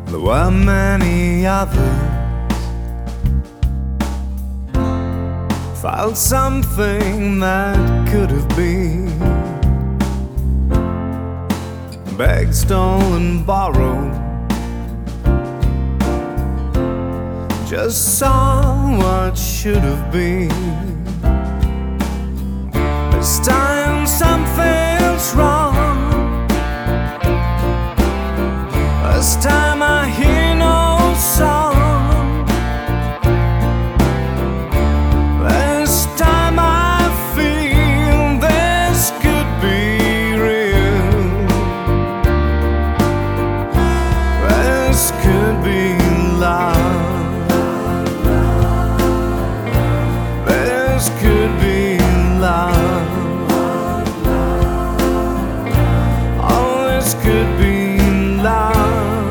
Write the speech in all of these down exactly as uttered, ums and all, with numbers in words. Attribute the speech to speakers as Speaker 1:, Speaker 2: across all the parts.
Speaker 1: There were many others, felt something that could have been, begged, stolen, borrowed, just saw what should have been. This time something's wrong. This time I hear no song. This time I feel this could be real. This could be love. This could be love. Oh, this could be love.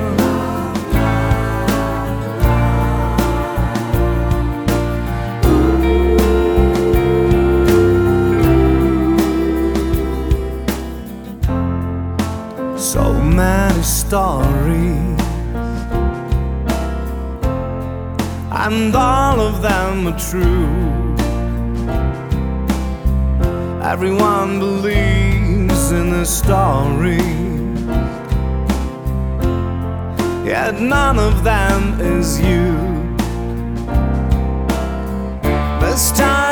Speaker 1: So many stories, and all of them are true. Everyone believes in the story, yet none of them is you. This time